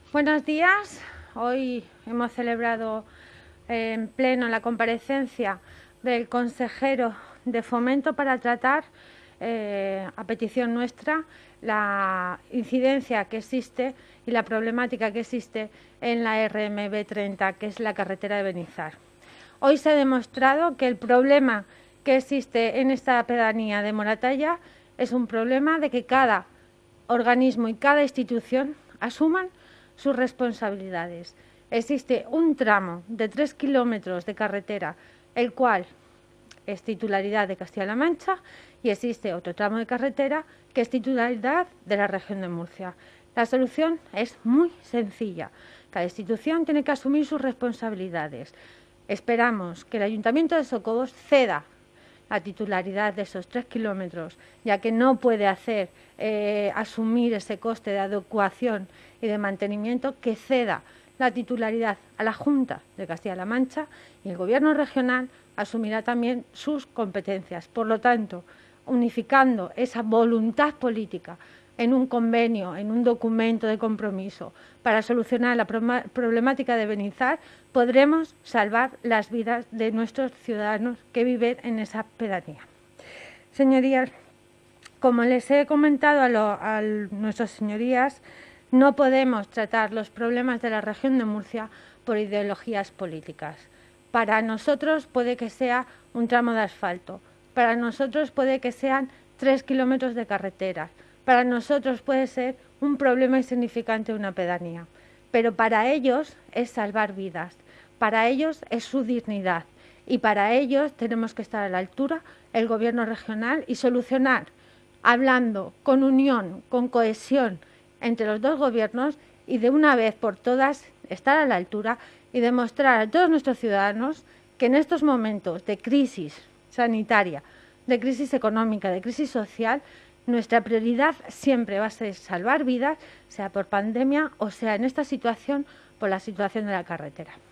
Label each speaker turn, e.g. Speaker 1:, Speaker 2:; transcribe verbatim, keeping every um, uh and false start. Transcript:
Speaker 1: Buenos días. Hoy hemos celebrado en pleno la comparecencia del consejero de Fomento para tratar, eh, a petición nuestra, la incidencia que existe y la problemática que existe en la R M B treinta, que es la carretera de Benizar. Hoy se ha demostrado que el problema que existe en esta pedanía de Moratalla es un problema de que cada organismo y cada institución asuman sus responsabilidades. Existe un tramo de tres kilómetros de carretera, el cual es titularidad de Castilla-La Mancha, y existe otro tramo de carretera que es titularidad de la región de Murcia. La solución es muy sencilla. Cada institución tiene que asumir sus responsabilidades. Esperamos que el Ayuntamiento de Socobos ceda la titularidad de esos tres kilómetros, ya que no puede hacer eh, asumir ese coste de adecuación y de mantenimiento, que ceda la titularidad a la Junta de Castilla-La Mancha, y el Gobierno regional asumirá también sus competencias. Por lo tanto, unificando esa voluntad política en un convenio, en un documento de compromiso para solucionar la problemática de Benizar, podremos salvar las vidas de nuestros ciudadanos que viven en esa pedanía. Señorías, como les he comentado a, lo, a nuestras señorías, no podemos tratar los problemas de la región de Murcia por ideologías políticas. Para nosotros puede que sea un tramo de asfalto, para nosotros puede que sean tres kilómetros de carreteras, para nosotros puede ser un problema insignificante de una pedanía, pero para ellos es salvar vidas, para ellos es su dignidad, y para ellos tenemos que estar a la altura el Gobierno regional y solucionar, hablando con unión, con cohesión entre los dos gobiernos, y de una vez por todas estar a la altura y demostrar a todos nuestros ciudadanos que en estos momentos de crisis sanitaria, de crisis económica, de crisis social, nuestra prioridad siempre va a ser salvar vidas, sea por pandemia o sea en esta situación por la situación de la carretera.